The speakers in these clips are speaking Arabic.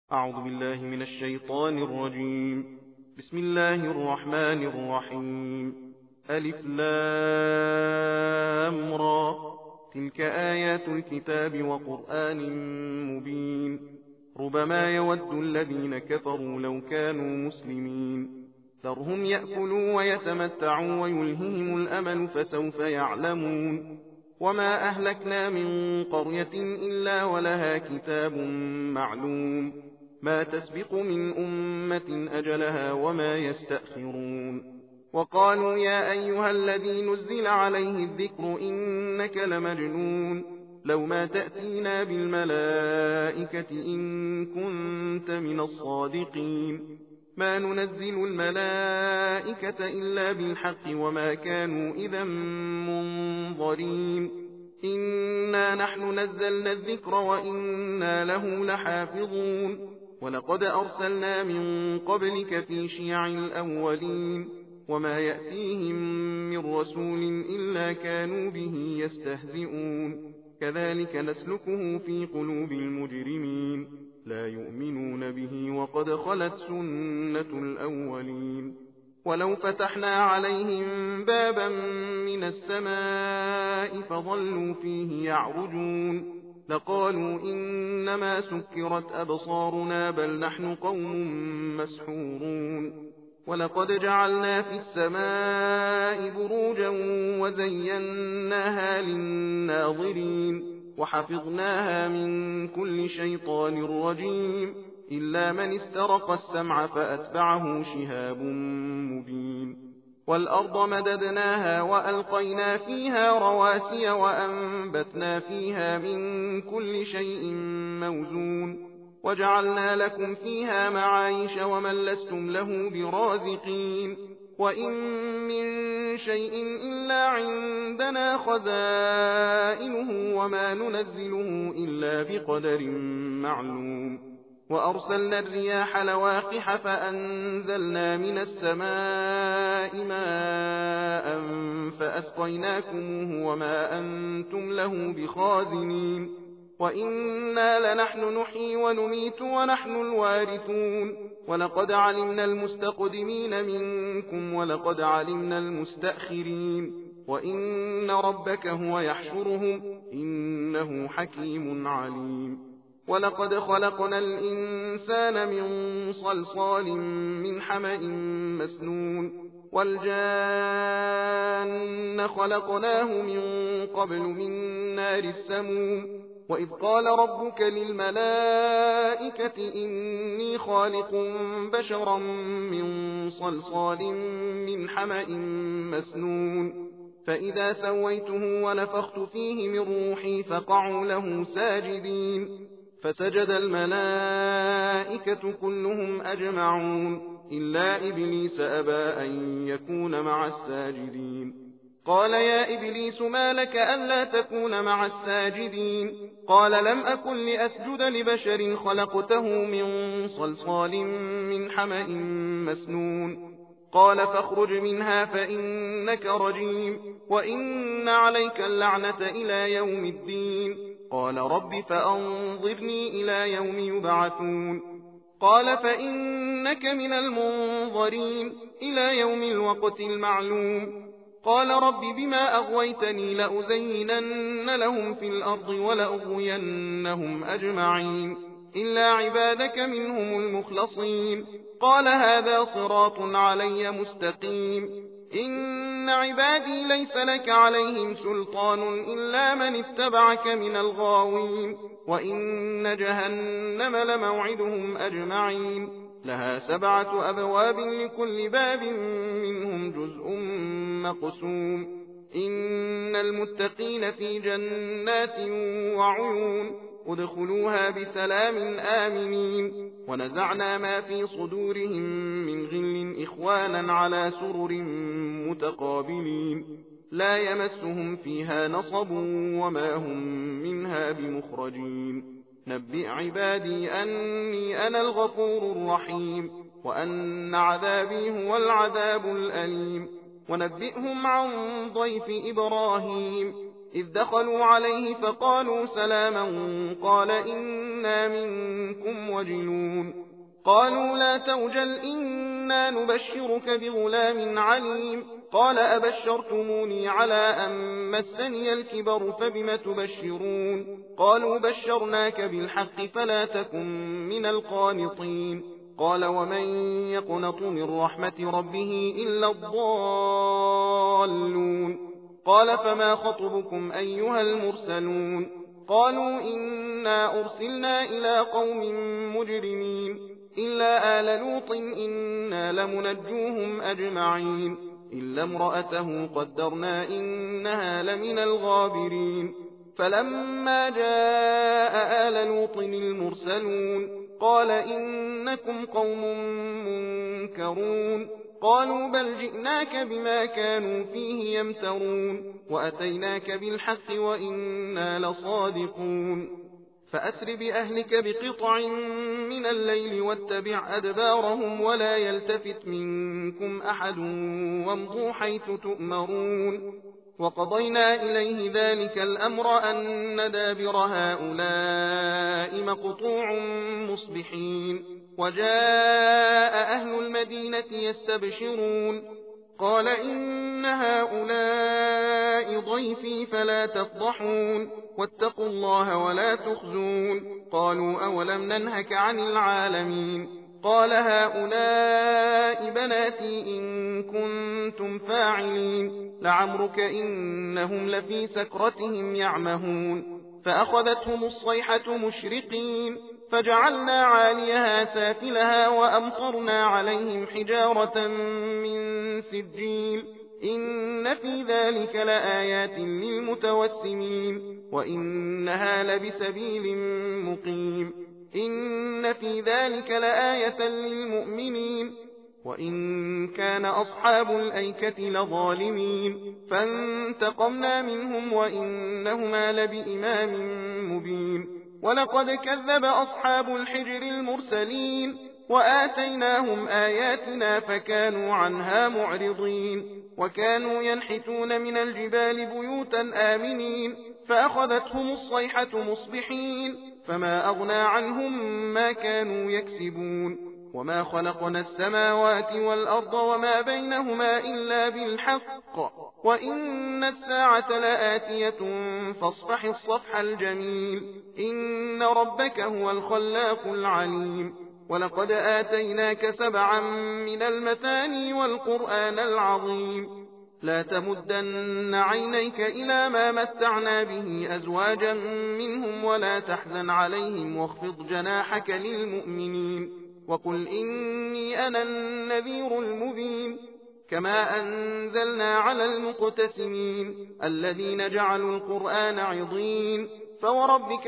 أعوذ بالله من الشيطان الرجيم. بسم الله الرحمن الرحيم. ألف لام را. تلك آيات الكتاب وقرآن مبين. ربما يود الذين كفروا لو كانوا مسلمين. ذرهم يأكلوا ويتمتعوا ويلههم الأمل فسوف يعلمون. وما أهلكنا من قرية إلا ولها كتاب معلوم. ما تسبق من أمة أجلها وما يستأخرون. وقالوا يا أيها الذي نزل عليه الذكر إنك لمجنون. لو ما تأتينا بالملائكة إن كنت من الصادقين. ما ننزل الملائكة إلا بالحق وما كانوا إذا منظرين. إنا نحن نزلنا الذكر وإنا له لحافظون. ولقد أرسلنا من قبلك في شيع الأولين. وما يأتيهم من رسول إلا كانوا به يستهزئون. كذلك نسلكه في قلوب المجرمين. لا يؤمنون به وقد خلت سنة الأولين. ولو فتحنا عليهم بابا من السماء فظلوا فيه يعرجون لقالوا إنما سكرت أبصارنا بل نحن قوم مسحورون. ولقد جعلنا في السماء بروجا وزيناها للناظرين وحفظناها من كل شيطان رجيم إلا من استرق السمع فأتبعه شهاب مبين. والأرض مددناها وألقينا فيها رواسي وأنبتنا فيها من كل شيء موزون. وجعلنا لكم فيها معايش ومن لستم له برازقين. وإن من شيء إلا عندنا خزائنه وما ننزله إلا بقدر معلوم. وأرسلنا الرياح لواقح فأنزلنا من السماء ماء فأسقيناكموه وما أنتم له بخازنين. وإنا لنحن نحيي ونميت ونحن الوارثون. ولقد علمنا المستقدمين منكم ولقد علمنا المستأخرين. وإن ربك هو يحشرهم إنه حكيم عليم. ولقد خلقنا الإنسان من صلصال من حمأ مسنون. والجان خلقناه من قبل من نار السموم. وإذ قال ربك للملائكة إني خالق بشرا من صلصال من حمأ مسنون. فإذا سويته ونفخت فيه من روحي فقعوا له ساجدين. فسجد الملائكة كلهم أجمعون إلا إبليس أبى أن يكون مع الساجدين. قال يا إبليس ما لك ألا تكون مع الساجدين؟ قال لم أكن لأسجد لبشر خلقته من صلصال من حمأ مسنون. قال فاخرج منها فإنك رجيم وإن عليك اللعنة إلى يوم الدين. قال رب فأنظرني إلى يوم يبعثون. قال فإنك من المنظرين إلى يوم الوقت المعلوم. قال رب بما أغويتني لأزينن لهم في الأرض ولأغوينهم أجمعين إلا عبادك منهم المخلصين. قال هذا صراط علي مستقيم. إن عبادي ليس لك عليهم سلطان إلا من اتبعك من الغاوين. وإن جهنم لموعدهم أجمعين. لها 7 أبواب لكل باب منهم جزء مقسوم. إن المتقين في جنات وعيون ادخلوها بسلام آمنين. ونزعنا ما في صدورهم من غل إخوانا على سرر متقابلين لا يمسهم فيها نصب وما هم منها بمخرجين. نبئ عبادي أني أنا الغفور الرحيم وأن عذابي هو العذاب الأليم. ونبئهم عن ضيف إبراهيم إذ دخلوا عليه فقالوا سلاما قال إنا منكم وجلون قالوا لا توجل إنا نبشرك بغلام عليم قال أبشرتموني على أن مسني الكبر فبم تبشرون قالوا بشرناك بالحق فلا تكن من القانطين قال ومن يقنط من رحمة ربه إلا الضالون قال فما خطبكم أيها المرسلون قالوا إنا أرسلنا إلى قوم مجرمين إلا آل لوط إنا لمنجوهم أجمعين إلا امرأته قدرنا إنها لمن الغابرين فلما جاء آل لوط المرسلون قال إنكم قوم منكرون قالوا بل جئناك بما كانوا فيه يمترون وأتيناك بالحق وإنا لصادقون فأسر بأهلك بقطع من الليل واتبع أدبارهم ولا يلتفت منكم أحد وامضوا حيث تؤمرون وقضينا إليه ذلك الأمر أن دابر هؤلاء مقطوع مصبحين وجاء أهل المدينة يستبشرون قال إن هؤلاء ضيفي فلا تفضحون واتقوا الله ولا تخزون قالوا أولم ننهك عن العالمين قال هؤلاء بناتي إن كنتم فاعلين لعمرك إنهم لفي سكرتهم يعمهون فأخذتهم الصيحة مشرقين فجعلنا عاليها سافلها وأمطرنا عليهم حجارة من سجيل إن في ذلك لآيات للمتوسمين وإنها لبسبيل مقيم إن في ذلك لآية للمؤمنين وإن كان أصحاب الأيكة لظالمين فانتقمنا منهم وإنهما لبإمام مبين ولقد كذب أصحاب الحجر المرسلين وآتيناهم آياتنا فكانوا عنها معرضين وكانوا ينحتون من الجبال بيوتا آمنين فأخذتهم الصيحة مصبحين فما أغنى عنهم ما كانوا يكسبون وما خلقنا السماوات والأرض وما بينهما إلا بالحق وإن الساعة لآتية فاصفح الصفح الجميل إن ربك هو الخلاق العليم ولقد آتيناك 7 من المثاني والقرآن العظيم لا تمدن عينيك إلى ما متعنا به أزواجا منهم ولا تحزن عليهم واخفض جناحك للمؤمنين وقل إني أنا النذير المبين كما أنزلنا على المقتسمين الذين جعلوا القرآن عضين فوربك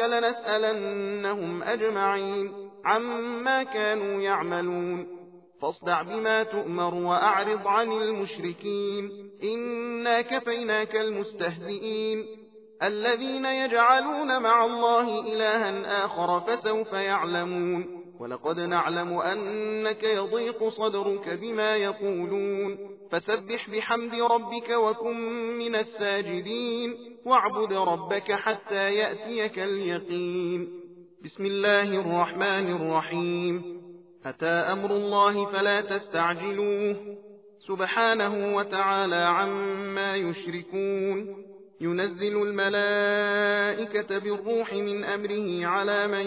لنسألنهم أجمعين عما كانوا يعملون فاصدع بما تؤمر وأعرض عن المشركين إنا كفيناك المستهزئين الذين يجعلون مع الله إلها آخر فسوف يعلمون ولقد نعلم أنك يضيق صدرك بما يقولون فسبح بحمد ربك وكن من الساجدين واعبد ربك حتى يأتيك اليقين بسم الله الرحمن الرحيم أتى أمر الله فلا تستعجلوه سبحانه وتعالى عما يشركون ينزل الملائكة بالروح من أمره على من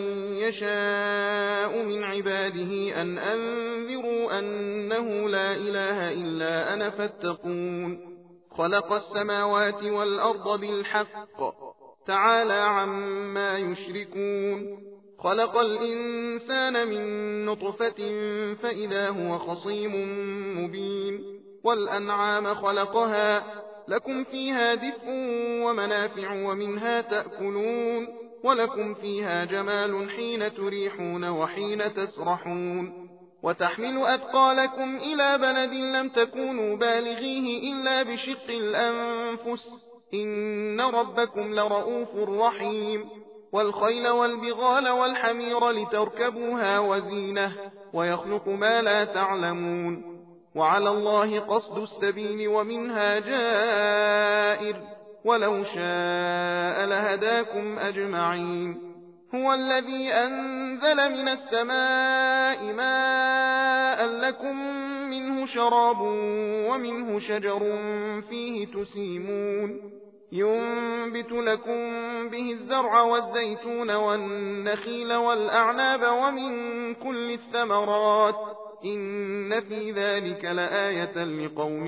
يشاء من عباده أن أنذروا أنه لا إله إلا أنا فاتقون خلق السماوات والأرض بالحق تعالى عما يشركون خلق الإنسان من نطفة فإذا هو خصيم مبين والأنعام خلقها لكم فيها دفء ومنافع ومنها تأكلون ولكم فيها جمال حين تريحون وحين تسرحون وتحمل أثقالكم إلى بلد لم تكونوا بالغيه إلا بشق الأنفس إن ربكم لرؤوف رحيم والخيل والبغال والحمير لتركبوها وزينة ويخلق ما لا تعلمون وعلى الله قصد السبيل ومنها جائر ولو شاء لهداكم أجمعين. هو الذي أنزل من السماء ماء لكم منه شراب ومنه شجر فيه تسيمون، ينبت لكم به الزرع والزيتون والنخيل والأعناب ومن كل الثمرات، إن في ذلك لآية لقوم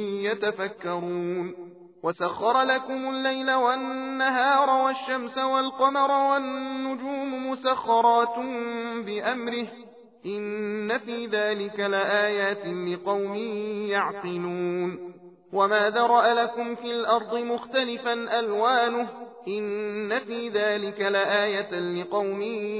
يتفكرون. وسخر لكم الليل والنهار والشمس والقمر والنجوم مسخرات بأمره، إن في ذلك لآيات لقوم يعقلون. وما ذرأ لكم في الأرض مختلفا ألوانه، إن في ذلك لآية لقوم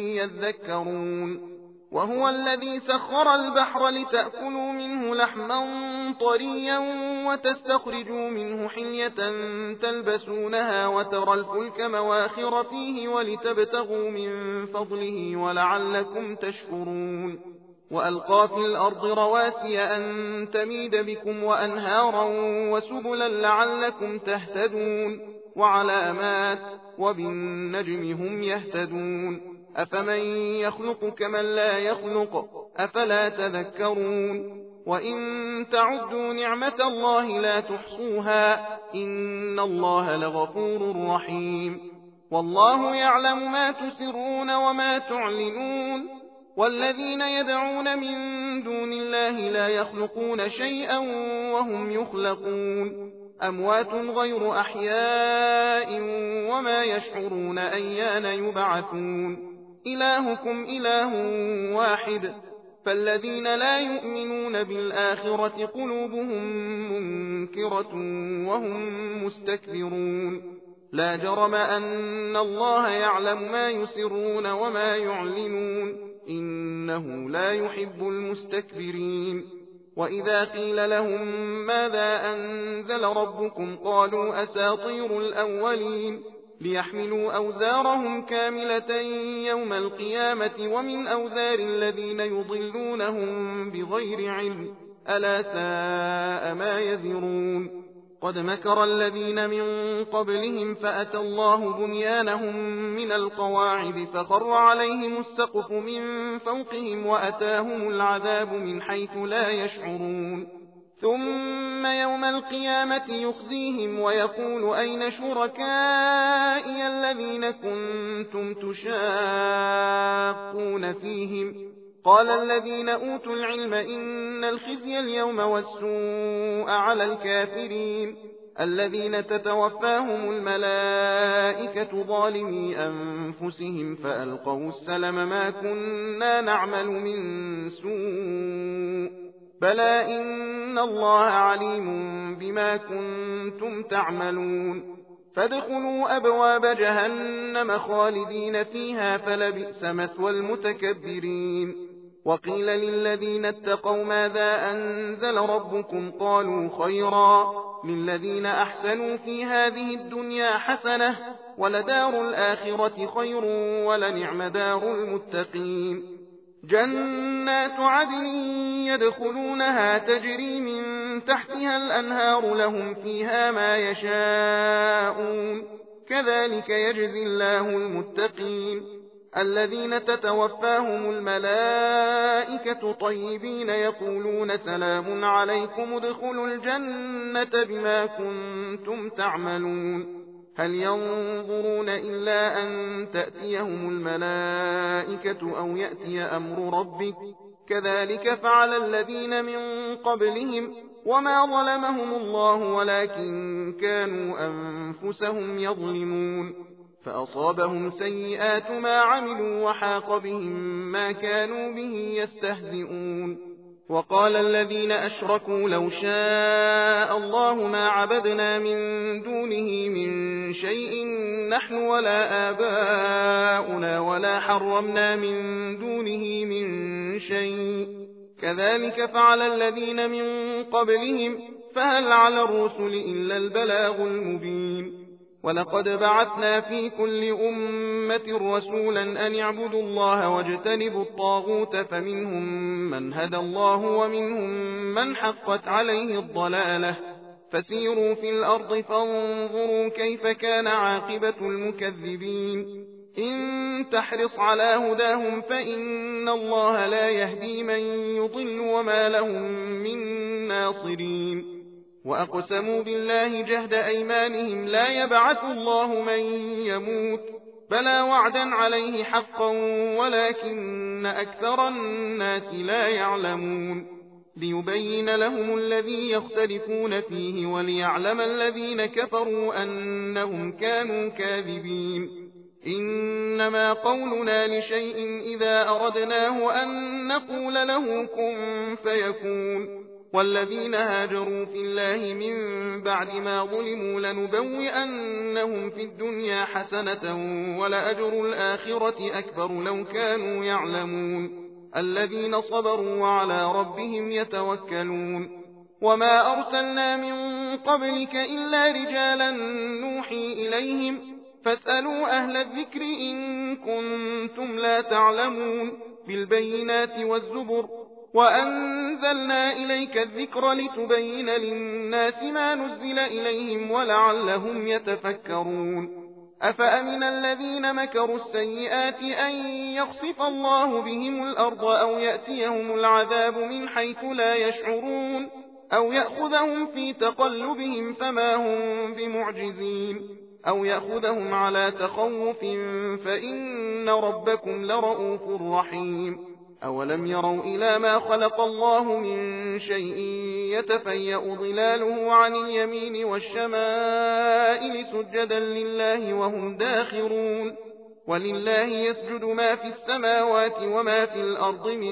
يذكرون. وهو الذي سخر البحر لتأكلوا منه لحما طريا وتستخرجوا منه حلية تلبسونها وترى الفلك مواخر فيه ولتبتغوا من فضله ولعلكم تشكرون. وألقى في الأرض رواسي أن تميد بكم وأنهارا وسبلا لعلكم تهتدون، وعلامات، وبالنجم هم يهتدون. أفمن يخلق كمن لا يخلق، أفلا تذكرون. وإن تعدوا نعمة الله لا تحصوها، إن الله لغفور رحيم. والله يعلم ما تسرون وما تعلنون، والذين يدعون من دون الله لا يخلقون شيئا وهم يخلقون، أموات غير أحياء وما يشعرون أيان يبعثون. إلهكم إله واحد، فالذين لا يؤمنون بالآخرة قلوبهم منكرة وهم مستكبرون. لا جرم أن الله يعلم ما يسرون وما يعلنون، إنه لا يحب المستكبرين. وإذا قيل لهم ماذا أنزل ربكم قالوا أساطير الأولين، ليحملوا أوزارهم كاملة يوم القيامة ومن أوزار الذين يضلونهم بغير علم، ألا ساء ما يزرون. قد مكر الذين من قبلهم فأتى الله بنيانهم من القواعد فخر عليهم السقف من فوقهم وأتاهم العذاب من حيث لا يشعرون. ثم يوم القيامة يخزيهم ويقول أين شركائي الذين كنتم تشاقون فيهم، قال الذين أوتوا العلم إن الخزي اليوم والسوء على الكافرين الذين تتوفاهم الملائكة ظالمي أنفسهم فألقوا السلم ما كنا نعمل من سوء بلى إن الله عليم بما كنتم تعملون. فادخلوا أبواب جهنم خالدين فيها فلبئس مثوى المتكبرين. وقيل للذين اتقوا ماذا أنزل ربكم قالوا خيرا، للذين أحسنوا في هذه الدنيا حسنة ولدار الآخرة خير ولنعم دار المتقين. جنات عدن يدخلونها تجري من تحتها الأنهار لهم فيها ما يشاءون، كذلك يجزي الله المتقين الذين تتوفاهم الملائكة طيبين يقولون سلام عليكم ادخلوا الجنة بما كنتم تعملون. هل ينظرون إلا أن تأتيهم الملائكة أو يأتي أمر ربك، كذلك فعل الذين من قبلهم وما ظلمهم الله ولكن كانوا أنفسهم يظلمون. فأصابهم سيئات ما عملوا وحاق بهم ما كانوا به يستهزئون. وقال الذين أشركوا لو شاء الله ما عبدنا من دونه من شيء نحن ولا آباؤنا ولا حرمنا من دونه من شيء، كذلك فعل الذين من قبلهم فهل على الرسل إلا البلاغ المبين. ولقد بعثنا في كل أمة رسولا أن اعبدوا الله واجتنبوا الطاغوت فمنهم من هدى الله ومنهم من حقت عليه الضلالة فسيروا في الأرض فانظروا كيف كان عاقبة المكذبين إن تحرص على هداهم فإن الله لا يهدي من يضل وما لهم من ناصرين وأقسموا بالله جهد أيمانهم لا يبعث الله من يموت بلى وعدا عليه حقا ولكن أكثر الناس لا يعلمون ليبين لهم الذي يختلفون فيه وليعلم الذين كفروا أنهم كانوا كاذبين إنما قولنا لشيء إذا أردناه أن نقول له كن فيكون والذين هاجروا في الله من بعد ما ظلموا لنبوئنهم في الدنيا حسنة ولأجر الآخرة أكبر لو كانوا يعلمون الذين صبروا وعلى ربهم يتوكلون وما أرسلنا من قبلك إلا رجالا نوحي إليهم فاسألوا أهل الذكر إن كنتم لا تعلمون بالبينات والزبر وأنزلنا إليك الذكر لتبين للناس ما نزل إليهم ولعلهم يتفكرون أفأمن الذين مكروا السيئات أن يخسف الله بهم الأرض أو يأتيهم العذاب من حيث لا يشعرون أو يأخذهم في تقلبهم فما هم بمعجزين أو يأخذهم على تخوف فإن ربكم لرؤوف رحيم أولم يروا إلى ما خلق الله من شيء يتفيأ ظلاله عن اليمين والشمائل سجدا لله وهم داخرون ولله يسجد ما في السماوات وما في الأرض من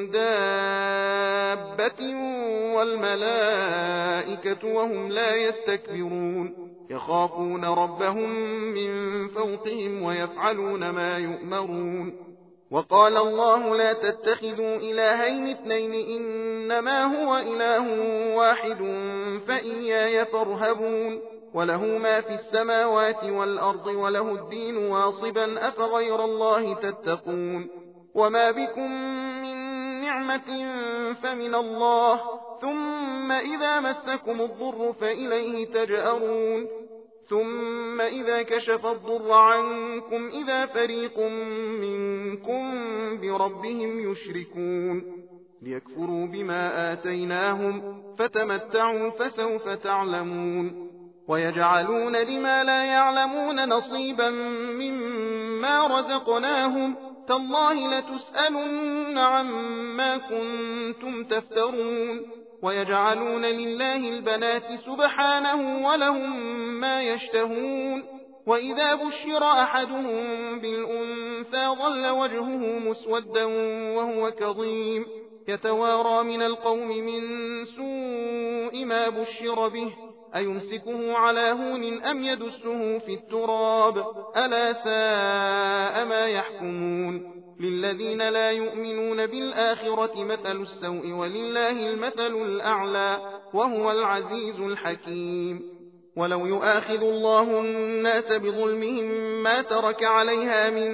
دابة والملائكة وهم لا يستكبرون يخافون ربهم من فوقهم ويفعلون ما يؤمرون وقال الله لا تتخذوا إلهين اثنين إنما هو إله واحد فإياي فارهبون وله ما في السماوات والأرض وله الدين واصبا أفغير الله تتقون وما بكم من نعمة فمن الله ثم إذا مسكم الضر فإليه تجأرون ثم إذا كشف الضر عنكم إذا فريق منكم بربهم يشركون ليكفروا بما آتيناهم فتمتعوا فسوف تعلمون ويجعلون لما لا يعلمون نصيبا مما رزقناهم تالله لتسألن عما كنتم تفترون ويجعلون لله البنات سبحانه ولهم ما يشتهون وإذا بشر أحدهم بالأنثى ظل وجهه مسودا وهو كظيم يتوارى من القوم من سوء ما بشر به أيمسكه على هون أم يدسه في التراب ألا ساء ما يحكمون للذين لا يؤمنون بالآخرة مثل السوء ولله المثل الأعلى وهو العزيز الحكيم ولو يؤاخذ الله الناس بظلمهم ما ترك عليها من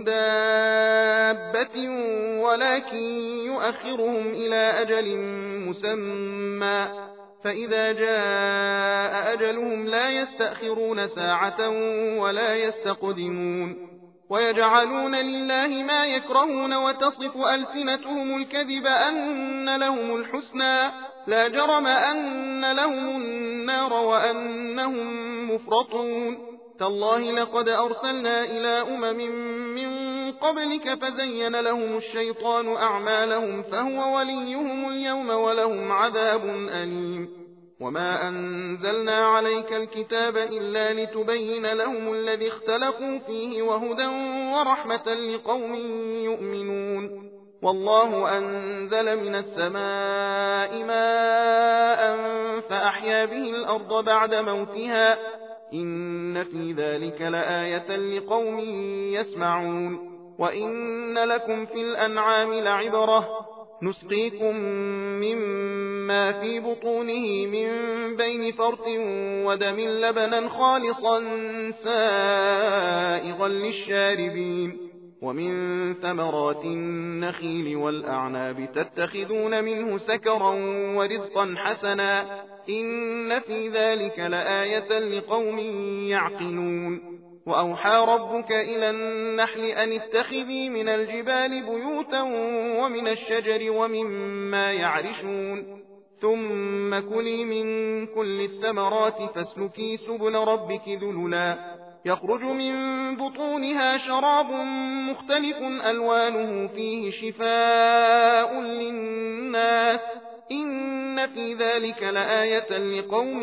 دابة ولكن يؤخرهم إلى أجل مسمى فإذا جاء أجلهم لا يستأخرون ساعة ولا يستقدمون ويجعلون لله ما يكرهون وتصف ألسنتهم الكذب أن لهم الحسنى لا جرم أن لهم النار وأنهم مفرطون تالله لقد أرسلنا إلى من قبلك فزين لهم الشيطان أعمالهم فهو وليهم اليوم ولهم عذاب أليم وما أنزلنا عليك الكتاب إلا لتبين لهم الذي اختلفوا فيه وهدى ورحمة لقوم يؤمنون والله أنزل من السماء ماء فأحيا به الأرض بعد موتها إن في ذلك لآية لقوم يسمعون وإن لكم في الأنعام لعبرة نسقيكم مما في بطونه من بين فرث ودم لبنا خالصا سائغا للشاربين ومن ثمرات النخيل والأعناب تتخذون منه سكرا ورزقا حسنا إن في ذلك لآية لقوم يعقلون وأوحى ربك إلى النحل أن اتخذي من الجبال بيوتا ومن الشجر ومما يعرشون ثم كلي من كل الثمرات فاسلكي سبل ربك ذللا يخرج من بطونها شراب مختلف ألوانه فيه شفاء للناس إن في ذلك لآية لقوم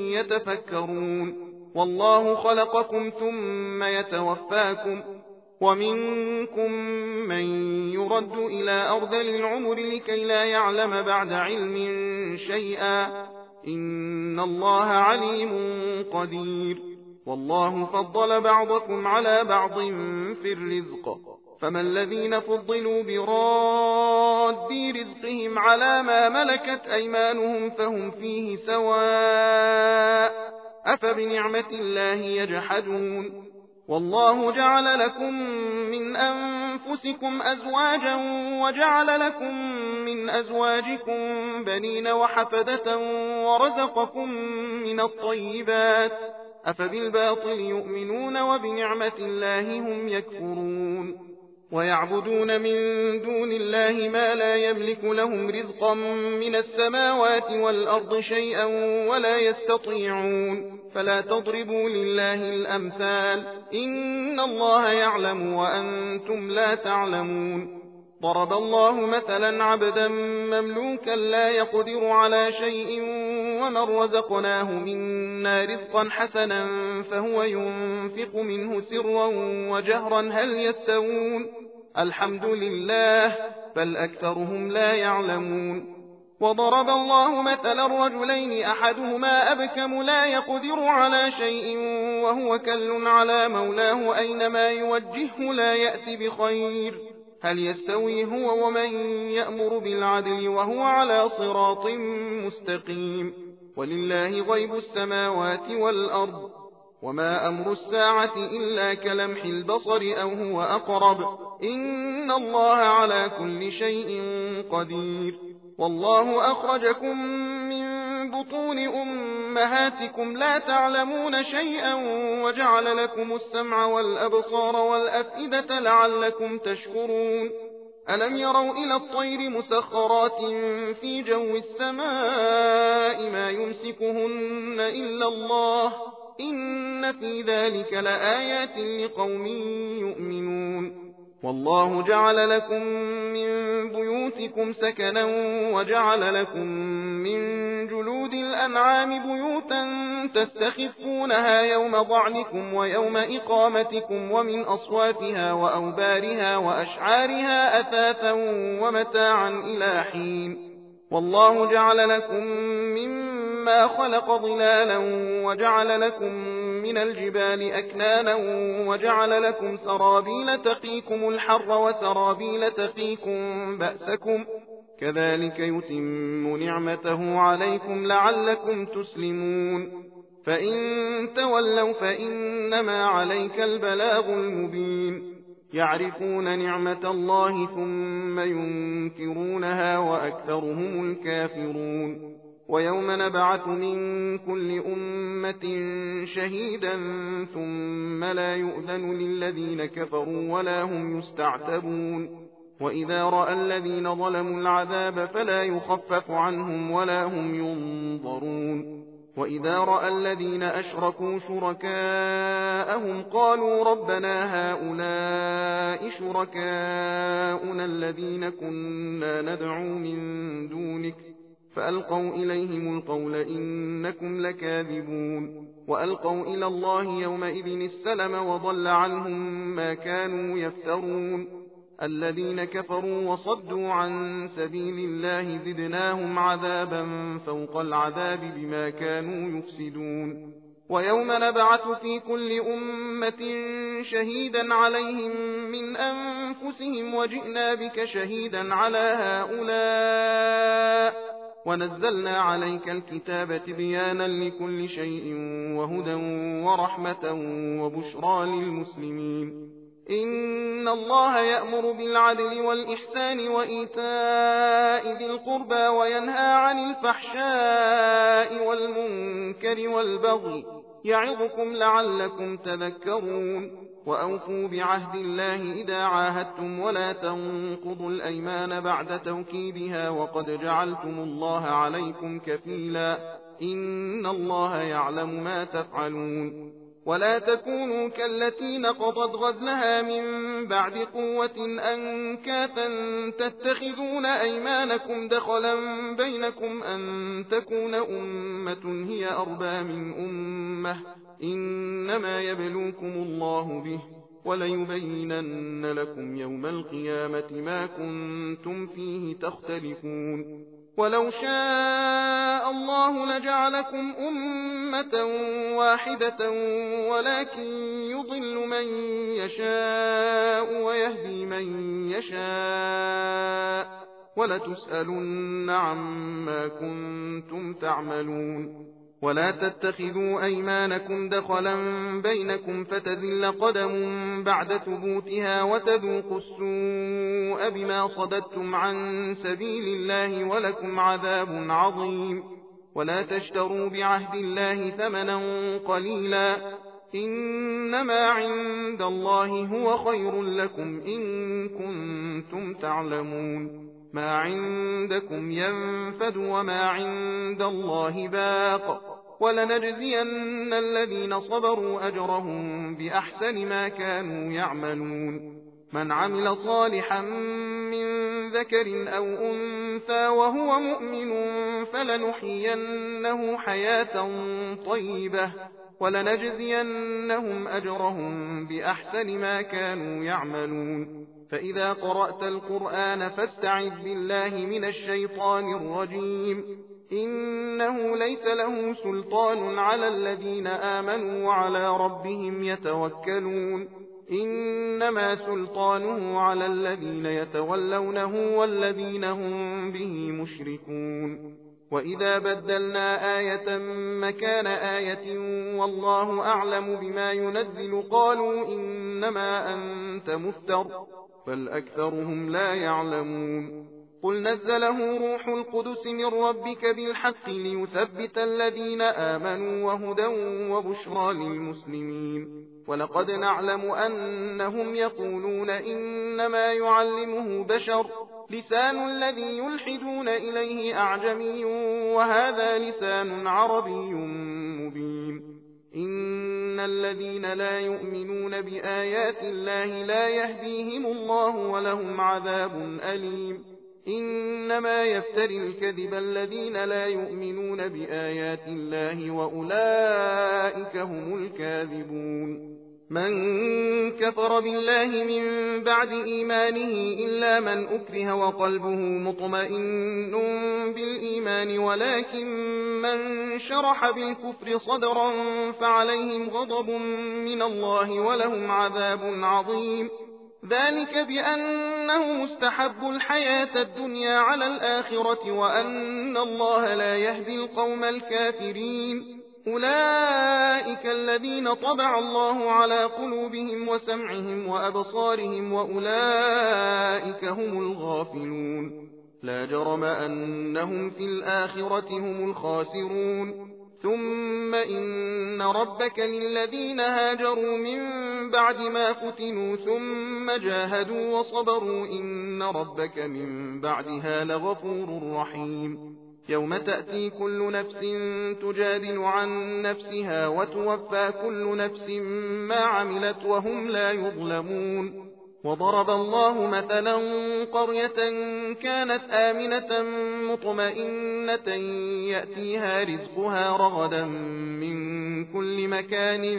يتفكرون والله خلقكم ثم يتوفاكم ومنكم من يرد إلى أرذل العمر لكي لا يعلم بعد علم شيئا إن الله عليم قدير والله فضل بعضكم على بعض في الرزق فما الذين فضلوا براد رزقهم على ما ملكت أيمانهم فهم فيه سواء أفبنعمة الله يجحدون والله جعل لكم من أنفسكم أزواجا وجعل لكم من أزواجكم بنين وحفدة ورزقكم من الطيبات أفبالباطل يؤمنون وبنعمة الله هم يكفرون ويعبدون من دون الله ما لا يملك لهم رزقا من السماوات والأرض شيئا ولا يستطيعون فلا تضربوا لله الأمثال إن الله يعلم وأنتم لا تعلمون ضرب الله مثلا عبدا مملوكا لا يقدر على شيء ومن رزقناه منا رزقا حسنا فهو ينفق منه سرا وجهرا هل يستوون الحمد لله بل أكثرهم لا يعلمون وضرب الله مثلا رجلين أحدهما أبكم لا يقدر على شيء وهو كل على مولاه أينما يوجهه لا يأتي بخير هل يستوي هو ومن يأمر بالعدل وهو على صراط مستقيم ولله غيب السماوات والأرض وما أمر الساعة إلا كلمح البصر أو هو أقرب إن الله على كل شيء قدير والله أخرجكم من بطون أمهاتكم لا تعلمون شيئا وجعل لكم السمع والأبصار والأفئدة لعلكم تشكرون ألم يروا إلى الطير مسخرات في جو السماء ما يمسكهن إلا الله إن في ذلك لآيات لقوم يؤمنون والله جعل لكم من بيوتكم سكنا وجعل لكم من جلود الأنعام بيوتا تستخفونها يوم ضعنكم ويوم إقامتكم ومن أصوافها وأوبارها وأشعارها أثاثا ومتاعا إلى حين والله جعل لكم مما خلق ظلالا وجعل لكم من الجبال أكنانا وجعل لكم سرابيل تقيكم الحر وسرابيل تقيكم بأسكم كذلك يتم نعمته عليكم لعلكم تسلمون فإن تولوا فإنما عليك البلاغ المبين يعرفون نعمة الله ثم ينكرونها وأكثرهم الكافرون ويوم نبعث من كل أمة شهيدا ثم لا يؤذن للذين كفروا ولا هم يستعتبون وإذا رأى الذين ظلموا العذاب فلا يخفف عنهم ولا هم ينظرون وإذا رأى الذين أشركوا شركاءهم قالوا ربنا هؤلاء شركاؤنا الذين كنا ندعو من دونك فألقوا إليهم القول إنكم لكاذبون وألقوا إلى الله يومئذ السلم وضل عنهم ما كانوا يفترون الذين كفروا وصدوا عن سبيل الله زدناهم عذابا فوق العذاب بما كانوا يفسدون ويوم نبعث في كل أمة شهيدا عليهم من أنفسهم وجئنا بك شهيدا على هؤلاء ونزلنا عليك الكتاب تبيانا لكل شيء وهدى ورحمة وبشرى للمسلمين إن الله يأمر بالعدل والإحسان وإيتاء ذي القربى وينهى عن الفحشاء والمنكر والبغي يعظكم لعلكم تذكرون وأوفوا بعهد الله إذا عاهدتم ولا تنقضوا الأيمان بعد توكيدها وقد جعلتم الله عليكم كفيلا إن الله يعلم ما تفعلون ولا تكونوا كالتي نقضت غزلها من بعد قوة أنكاثا تتخذون أيمانكم دخلا بينكم أن تكون أمة هي أربى من أمة إنما يبلوكم الله به وليبينن لكم يوم القيامة ما كنتم فيه تختلفون ولو شاء الله لجعلكم أمة واحدة ولكن يضل من يشاء ويهدي من يشاء ولتسألن عما كنتم تعملون ولا تتخذوا أيمانكم دخلا بينكم فتزل قدم بعد ثبوتها وتذوقوا السوء بما صددتم عن سبيل الله ولكم عذاب عظيم ولا تشتروا بعهد الله ثمنا قليلا إنما عند الله هو خير لكم إن كنتم تعلمون ما عندكم ينفد وما عند الله باق ولنجزين الذين صبروا أجرهم بأحسن ما كانوا يعملون من عمل صالحا من ذكر أو أنثى وهو مؤمن فلنحيينه حياة طيبة ولنجزينهم أجرهم بأحسن ما كانوا يعملون فإذا قرأت القرآن فاستعذ بالله من الشيطان الرجيم إنه ليس له سلطان على الذين آمنوا وعلى ربهم يتوكلون إنما سلطانه على الذين يتولونه والذين هم به مشركون وإذا بدلنا آية مكان آية والله أعلم بما ينزل قالوا إنما أنت مفتر بل أكثرهم لا يعلمون قل نزله روح القدس من ربك بالحق ليثبت الذين آمنوا وهدى وبشرى للمسلمين ولقد نعلم أنهم يقولون إنما يعلمه بشر لسان الذي يلحدون إليه أعجمي وهذا لسان عربي مبين إن الذين لا يؤمنون بآيات الله لا يهديهم الله ولهم عذاب أليم إنما يفتري الكذب الذين لا يؤمنون بآيات الله وأولئك هم الكاذبون من كفر بالله من بعد إيمانه إلا من أكره وقلبه مطمئن بالإيمان ولكن من شرح بالكفر صدرا فعليهم غضب من الله ولهم عذاب عظيم ذلك بأنه مستحب الحياة الدنيا على الآخرة وأن الله لا يهدي القوم الكافرين أولئك الذين طبع الله على قلوبهم وسمعهم وأبصارهم وأولئك هم الغافلون لا جرم أنهم في الآخرة هم الخاسرون ثم إن ربك للذين هاجروا من بعد ما فتنوا ثم جاهدوا وصبروا إن ربك من بعدها لغفور رحيم يوم تأتي كل نفس تجادل عن نفسها وتوفى كل نفس ما عملت وهم لا يظلمون وضرب الله مثلا قرية كانت آمنة مطمئنة يأتيها رزقها رغدا من كل مكان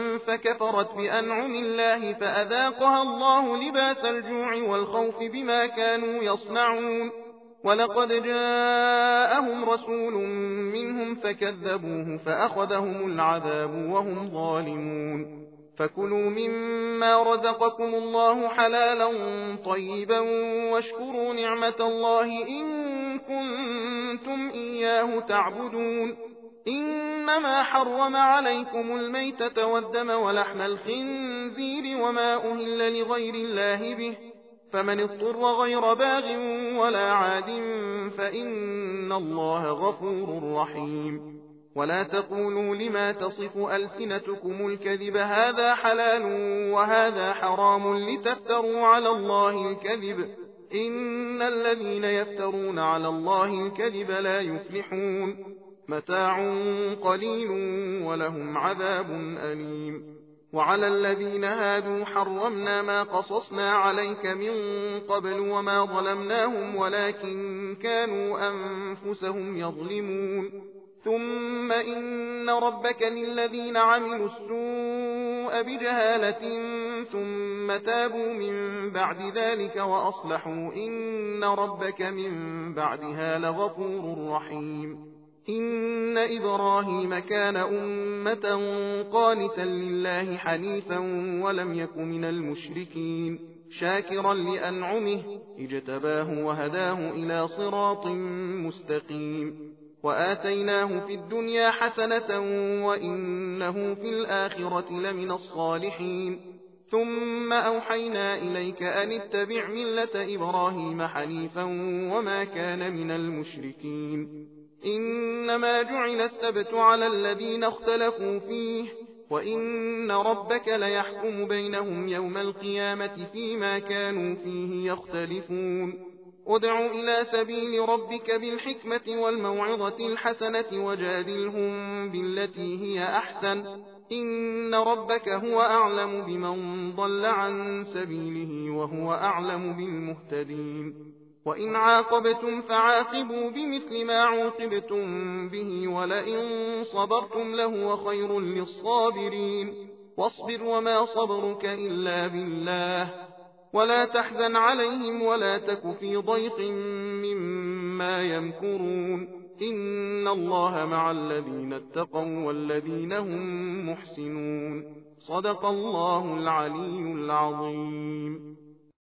فكفرت بأنعم الله فأذاقها الله لباس الجوع والخوف بما كانوا يصنعون ولقد جاءهم رسول منهم فكذبوه فأخذهم العذاب وهم ظالمون فكلوا مما رزقكم الله حلالا طيبا واشكروا نعمة الله إن كنتم إياه تعبدون إنما حرم عليكم الميتة والدم ولحم الخنزير وما أهل لغير الله به، فمن اضطر غير باغ ولا عاد فإن الله غفور رحيم. ولا تقولوا لما تصف ألسنتكم الكذب هذا حلال وهذا حرام لتفتروا على الله الكذب، إن الذين يفترون على الله الكذب لا يفلحون. متاع قليل ولهم عذاب أليم. وعلى الذين هادوا حرمنا ما قصصنا عليك من قبل وما ظلمناهم ولكن كانوا أنفسهم يظلمون. ثم إن ربك للذين عملوا السوء بجهالة ثم تابوا من بعد ذلك وأصلحوا إن ربك من بعدها لغفور رحيم. إن إبراهيم كان أمة قانتا لله حنيفا ولم يك من المشركين، شاكرا لأنعمه اجتباه وهداه إلى صراط مستقيم. وآتيناه في الدنيا حسنة وإنه في الآخرة لمن الصالحين. ثم أوحينا إليك أن اتبع ملة إبراهيم حنيفا وما كان من المشركين. إنما جعل السبت على الذين اختلفوا فيه وإن ربك ليحكم بينهم يوم القيامة فيما كانوا فيه يختلفون. ادع إلى سبيل ربك بالحكمة والموعظة الحسنة وجادلهم بالتي هي أحسن، إن ربك هو أعلم بمن ضل عن سبيله وهو أعلم بالمهتدين. وإن عاقبتم فعاقبوا بمثل ما عوقبتم به ولئن صبرتم لهو خير للصابرين. واصبر وما صبرك إلا بالله ولا تحزن عليهم ولا تك في ضيق مما يمكرون، إن الله مع الذين اتقوا والذين هم محسنون. صدق الله العلي العظيم.